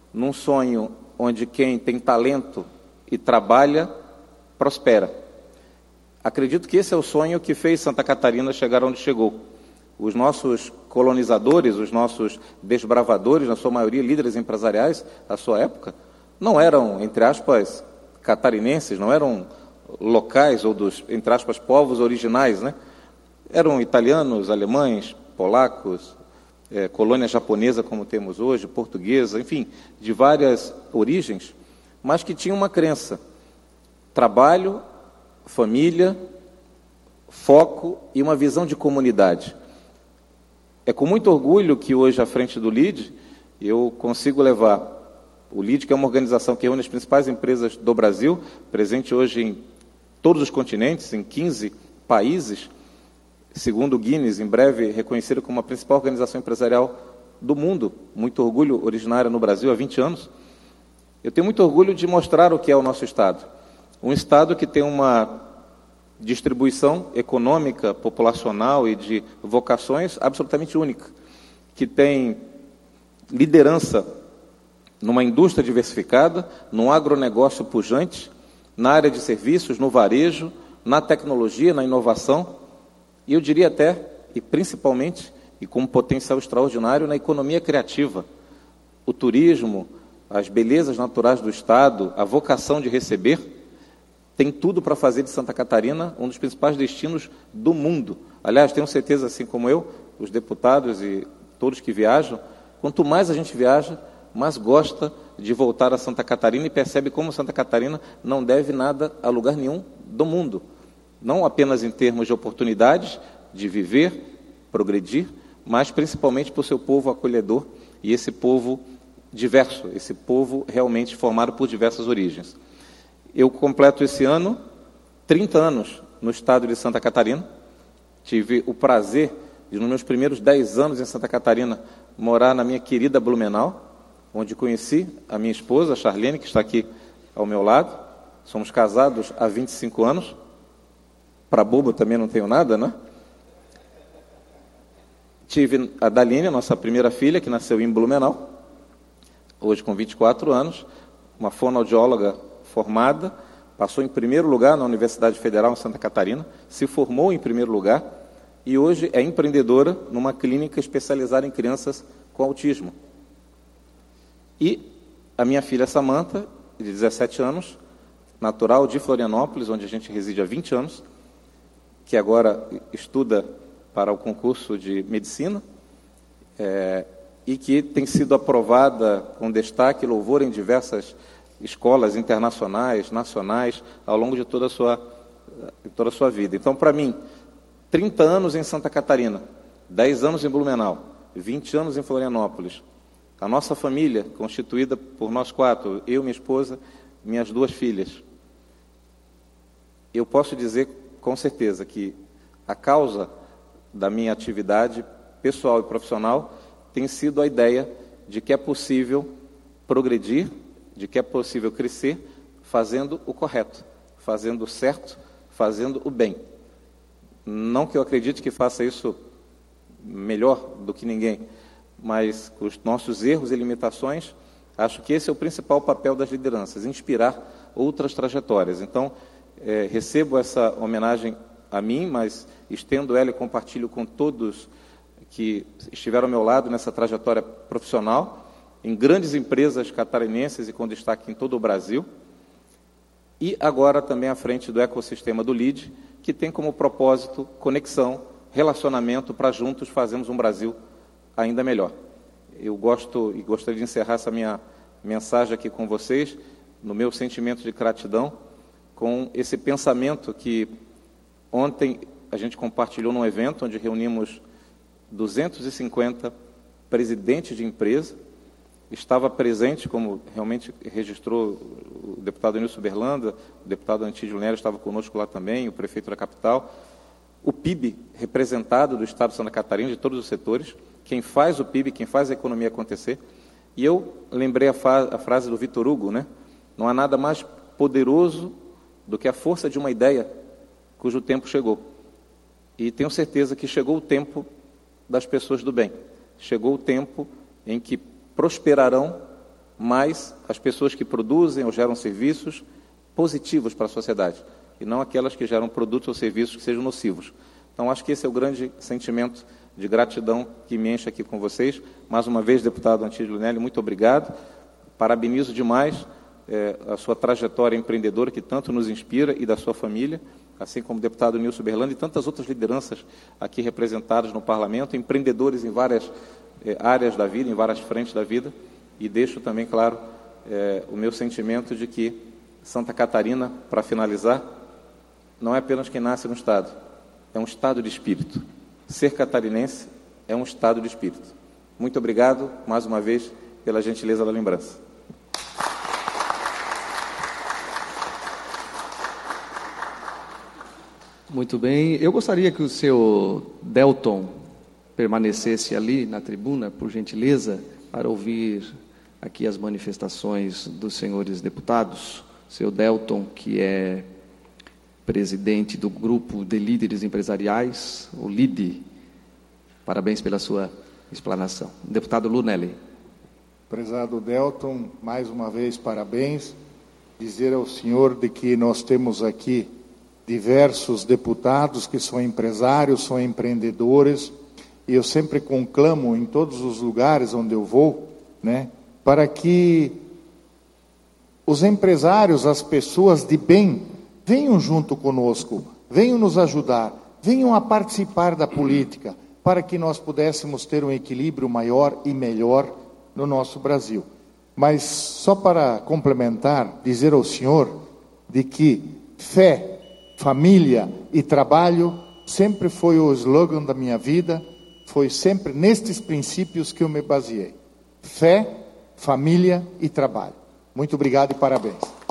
onde quem tem talento e trabalha, prospera. Acredito que esse é o sonho que fez Santa Catarina chegar onde chegou. Os nossos colonizadores, os nossos desbravadores, na sua maioria líderes empresariais da sua época, não eram, entre aspas, catarinenses, não eram locais ou dos, entre aspas, povos originais, né? Eram italianos, alemães, polacos, colônia japonesa como temos hoje, portuguesa, enfim, de várias origens, mas que tinham uma crença: trabalho, família, foco e uma visão de comunidade. É com muito orgulho que hoje, à frente do LID, eu consigo levar o LID, que é uma organização que reúne as principais empresas do Brasil, presente hoje em todos os continentes, em 15 países, segundo o Guinness, em breve reconhecido como a principal organização empresarial do mundo. Muito orgulho, originária no Brasil há 20 anos. Eu tenho muito orgulho de mostrar o que é o nosso Estado. Um Estado que tem uma distribuição econômica, populacional e de vocações absolutamente única, que tem liderança numa indústria diversificada, num agronegócio pujante, na área de serviços, no varejo, na tecnologia, na inovação, e eu diria até, e principalmente, e com um potencial extraordinário, na economia criativa. O turismo, as belezas naturais do Estado, a vocação de receber, tem tudo para fazer de Santa Catarina um dos principais destinos do mundo. Aliás, tenho certeza, assim como eu, os deputados e todos que viajam, quanto mais a gente viaja, mais gosta de voltar a Santa Catarina e percebe como Santa Catarina não deve nada a lugar nenhum do mundo. Não apenas em termos de oportunidades de viver, progredir, mas principalmente por seu povo acolhedor e esse povo diverso, esse povo realmente formado por diversas origens. Eu completo esse ano 30 anos no estado de Santa Catarina. Tive o prazer de, nos meus primeiros 10 anos em Santa Catarina, morar na minha querida Blumenau, onde conheci a minha esposa, a Charlene, que está aqui ao meu lado. Somos casados há 25 anos. Para bobo também não tenho nada, né? Tive a Daline, nossa primeira filha, que nasceu em Blumenau, hoje com 24 anos, uma fonoaudióloga formada, passou em primeiro lugar na Universidade Federal em Santa Catarina, se formou em primeiro lugar e hoje é empreendedora numa clínica especializada em crianças com autismo. E a minha filha Samantha, de 17 anos, natural de Florianópolis, onde a gente reside há 20 anos, que agora estuda para o concurso de medicina, e que tem sido aprovada com destaque e louvor em diversas escolas internacionais, nacionais, ao longo de toda a sua vida. Então, para mim, 30 anos em Santa Catarina, 10 anos em Blumenau, 20 anos em Florianópolis, a nossa família, constituída por nós 4, eu, minha esposa, minhas 2 filhas, eu posso dizer com certeza que a causa da minha atividade pessoal e profissional tem sido a ideia de que é possível progredir, de que é possível crescer fazendo o correto, fazendo o certo, fazendo o bem. Não que eu acredite que faça isso melhor do que ninguém, mas com os nossos erros e limitações, acho que esse é o principal papel das lideranças, inspirar outras trajetórias. Então, recebo essa homenagem a mim, mas estendo ela e compartilho com todos que estiveram ao meu lado nessa trajetória profissional, em grandes empresas catarinenses e com destaque em todo o Brasil, e agora também à frente do ecossistema do LIDE, que tem como propósito conexão, relacionamento, para juntos fazermos um Brasil ainda melhor. Eu gosto e gostaria de encerrar essa minha mensagem aqui com vocês, no meu sentimento de gratidão, com esse pensamento que ontem a gente compartilhou num evento onde reunimos 250 presidentes de empresa. Estava presente, como realmente registrou o deputado Nilson Berlanda, o deputado Antídio Nélio estava conosco lá também, o prefeito da capital, o PIB representado do Estado de Santa Catarina, de todos os setores, quem faz o PIB, quem faz a economia acontecer. E eu lembrei a frase do Vitor Hugo, né? Não há nada mais poderoso do que a força de uma ideia cujo tempo chegou. E tenho certeza que chegou o tempo das pessoas do bem. Chegou o tempo em que prosperarão mais as pessoas que produzem ou geram serviços positivos para a sociedade, e não aquelas que geram produtos ou serviços que sejam nocivos. Então, acho que esse é o grande sentimento de gratidão que me enche aqui com vocês. Mais uma vez, deputado Antídio Nélio, muito obrigado. Parabenizo demais a sua trajetória empreendedora, que tanto nos inspira, e da sua família, assim como o deputado Nilson Berlanda e tantas outras lideranças aqui representadas no parlamento, empreendedores em várias áreas da vida, em várias frentes da vida, e deixo também, claro, o meu sentimento de que Santa Catarina, para finalizar, não é apenas quem nasce no Estado, é um estado de espírito. Ser catarinense é um estado de espírito. Muito obrigado, mais uma vez, pela gentileza da lembrança. Muito bem. Eu gostaria que o seu Delton permanecesse ali na tribuna, por gentileza, para ouvir aqui as manifestações dos senhores deputados. O seu Delton, que é presidente do Grupo de Líderes Empresariais, o LIDE. Parabéns pela sua explanação. Deputado Lunelli. Prezado Delton, mais uma vez parabéns. Dizer ao senhor de que nós temos aqui diversos deputados que são empresários, são empreendedores, e eu sempre conclamo em todos os lugares onde eu vou, né, para que os empresários, as pessoas de bem, venham junto conosco, venham nos ajudar, venham a participar da política, para que nós pudéssemos ter um equilíbrio maior e melhor no nosso Brasil. Mas só para complementar, dizer ao senhor de que fé, família e trabalho sempre foi o slogan da minha vida, foi sempre nestes princípios que eu me baseei. Fé, família e trabalho. Muito obrigado e parabéns.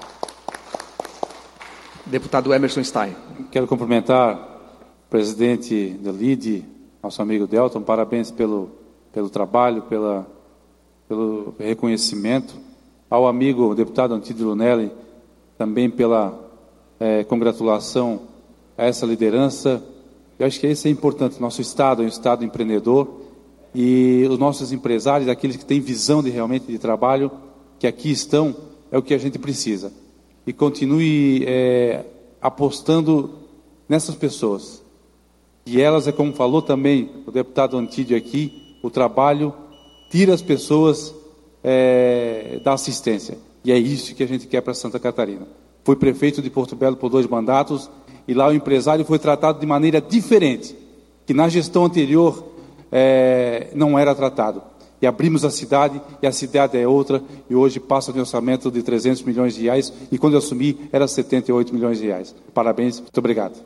Deputado Emerson Stein. Quero cumprimentar o presidente da LIDE, nosso amigo Delton, parabéns pelo trabalho, pelo reconhecimento. Ao amigo deputado Antídio Lunelli, também pela congratulação a essa liderança. Eu acho que isso é importante. Nosso Estado é um Estado empreendedor, e os nossos empresários, aqueles que têm visão realmente de trabalho, que aqui estão, é o que a gente precisa. E continue apostando nessas pessoas. E elas, como falou também o deputado Antídio aqui, o trabalho tira as pessoas da assistência. E é isso que a gente quer para Santa Catarina. Fui prefeito de Porto Belo por 2 mandatos, e lá o empresário foi tratado de maneira diferente, que na gestão anterior não era tratado. E abrimos a cidade, e a cidade é outra, e hoje passa de um orçamento de 300 milhões de reais, e quando eu assumi era 78 milhões de reais. Parabéns, muito obrigado.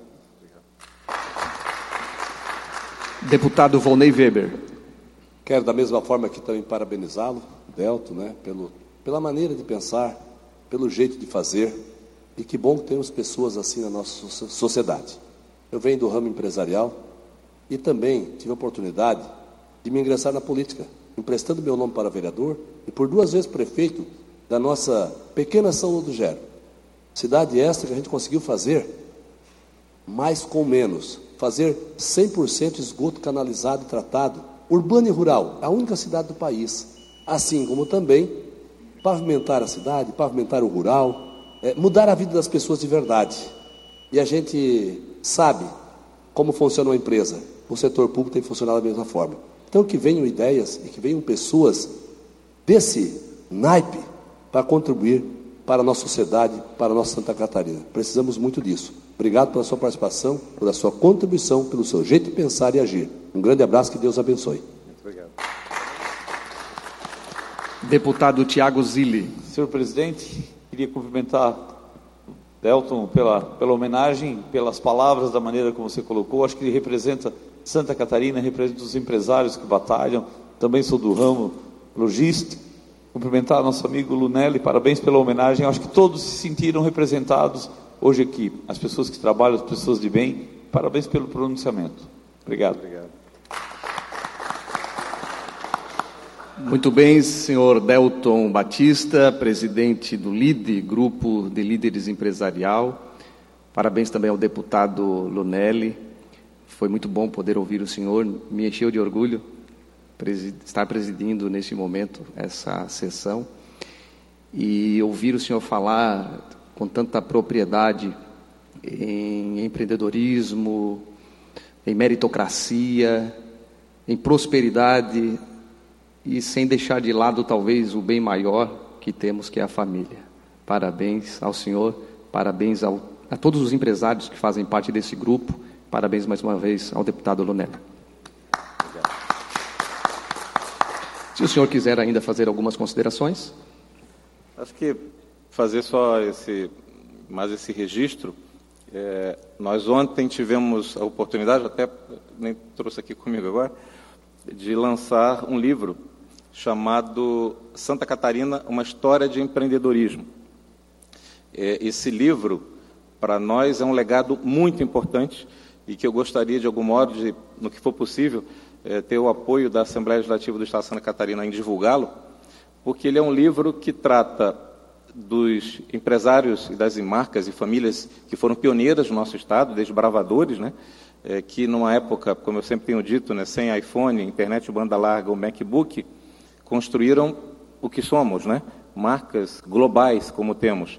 Deputado Volney Weber. Quero da mesma forma aqui também parabenizá-lo, Delton, né, pela maneira de pensar, pelo jeito de fazer, e que bom que temos pessoas assim na nossa sociedade. Eu venho do ramo empresarial e também tive a oportunidade de me ingressar na política, emprestando meu nome para vereador e por 2 vezes prefeito da nossa pequena São Ludgero. Cidade esta que a gente conseguiu fazer mais com menos. Fazer 100% esgoto canalizado e tratado, urbano e rural, a única cidade do país. Assim como também pavimentar a cidade, pavimentar o rural, mudar a vida das pessoas de verdade. E a gente sabe como funciona uma empresa. O setor público tem que funcionar da mesma forma. Então que venham ideias e que venham pessoas desse naipe para contribuir para a nossa sociedade, para a nossa Santa Catarina. Precisamos muito disso. Obrigado pela sua participação, pela sua contribuição, pelo seu jeito de pensar e agir. Um grande abraço, que Deus abençoe. Muito obrigado. Deputado Tiago Zilli. Senhor presidente, queria cumprimentar o Delton pela homenagem, pelas palavras, da maneira como você colocou. Acho que ele representa Santa Catarina, representa os empresários que batalham. Também sou do ramo logístico. Cumprimentar nosso amigo Lunelli, parabéns pela homenagem. Acho que todos se sentiram representados hoje aqui. As pessoas que trabalham, as pessoas de bem, parabéns pelo pronunciamento. Obrigado. Muito bem, senhor Delton Batista, presidente do LIDE, Grupo de Líderes Empresarial. Parabéns também ao deputado Lunelli. Foi muito bom poder ouvir o senhor, me encheu de orgulho estar presidindo neste momento essa sessão e ouvir o senhor falar com tanta propriedade em empreendedorismo, em meritocracia, em prosperidade e sem deixar de lado talvez o bem maior que temos, que é a família. Parabéns ao senhor, parabéns a todos os empresários que fazem parte desse grupo, parabéns mais uma vez ao deputado Lunelli. Se o senhor quiser ainda fazer algumas considerações. Acho que fazer só mais esse registro. Nós ontem tivemos a oportunidade, até nem trouxe aqui comigo agora, de lançar um livro chamado Santa Catarina, uma história de empreendedorismo. Esse livro, para nós, é um legado muito importante e que eu gostaria, de algum modo, no que for possível, ter o apoio da Assembleia Legislativa do Estado de Santa Catarina em divulgá-lo, porque ele é um livro que trata dos empresários e das marcas e famílias que foram pioneiras no nosso Estado, desbravadores, né? Que numa época, como eu sempre tenho dito, né, sem iPhone, internet banda larga ou MacBook, construíram o que somos, né? Marcas globais como temos.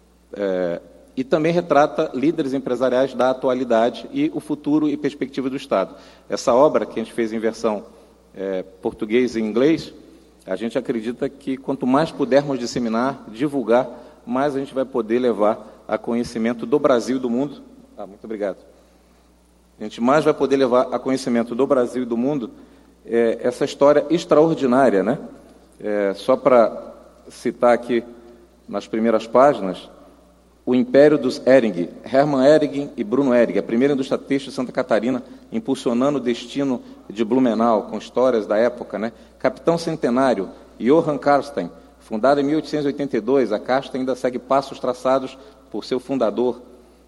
E também retrata líderes empresariais da atualidade e o futuro e perspectiva do Estado. Essa obra, que a gente fez em versão português e inglês, a gente acredita que quanto mais pudermos disseminar, divulgar, mais a gente vai poder levar a conhecimento do Brasil e do mundo. Muito obrigado. A gente mais vai poder levar a conhecimento do Brasil e do mundo essa história extraordinária, né? Só para citar aqui nas primeiras páginas, o Império dos Hering, Hermann Hering e Bruno Hering, a primeira indústria têxtil de Santa Catarina, impulsionando o destino de Blumenau, com histórias da época, né? Capitão Centenário, Johann Karstein, fundada em 1882, a casta ainda segue passos traçados por seu fundador,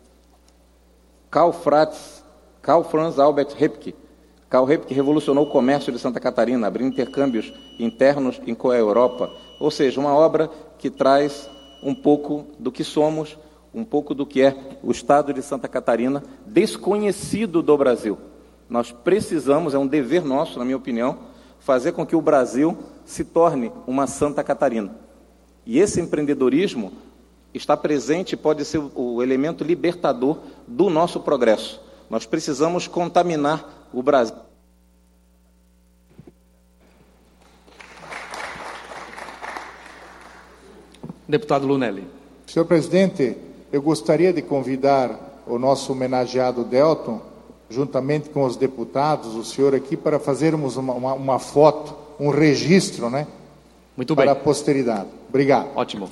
Karl Franz Albert Repke. Karl Repke revolucionou o comércio de Santa Catarina, abrindo intercâmbios internos com a Europa, ou seja, uma obra que traz um pouco do que somos, um pouco do que é o Estado de Santa Catarina, desconhecido do Brasil. Nós precisamos, é um dever nosso, na minha opinião, fazer com que o Brasil se torne uma Santa Catarina. E esse empreendedorismo está presente e pode ser o elemento libertador do nosso progresso. Nós precisamos contaminar o Brasil. Deputado Lunelli. Senhor presidente, eu gostaria de convidar o nosso homenageado Delton, juntamente com os deputados, o senhor aqui, para fazermos uma foto, um registro, né? Muito bem. Para a posteridade. Obrigado. Ótimo.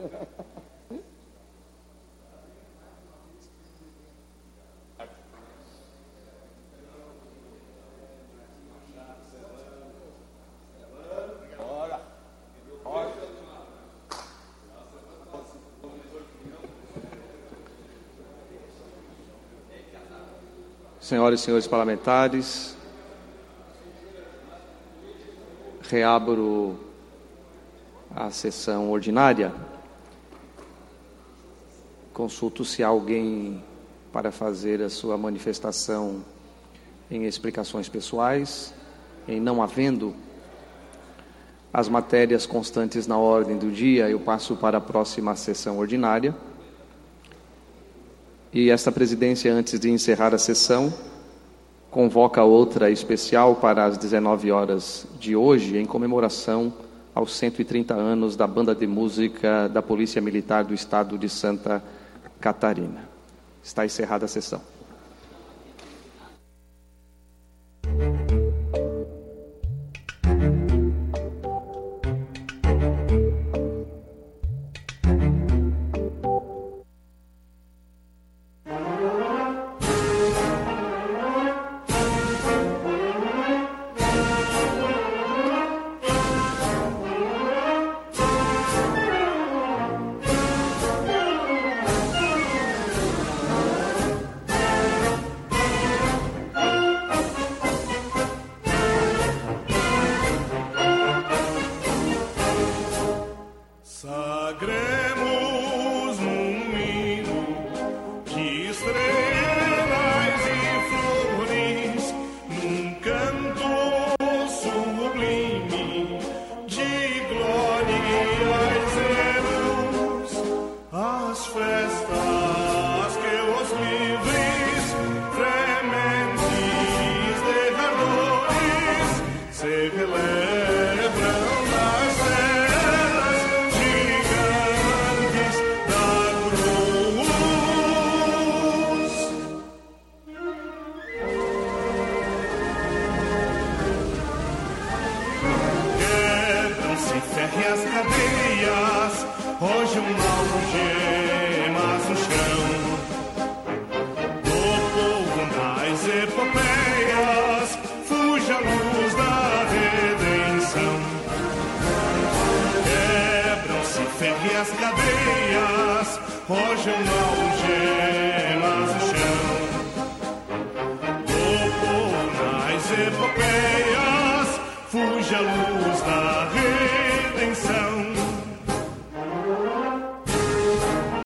Senhoras e senhores parlamentares, reabro a sessão ordinária. Consulto se há alguém para fazer a sua manifestação em explicações pessoais. Em não havendo as matérias constantes na ordem do dia, eu passo para a próxima sessão ordinária. E esta presidência, antes de encerrar a sessão, convoca outra especial para as 19 horas de hoje, em comemoração aos 130 anos da Banda de Música da Polícia Militar do Estado de Santa Catarina. Está encerrada a sessão. Epopeias, fuja a luz da redenção.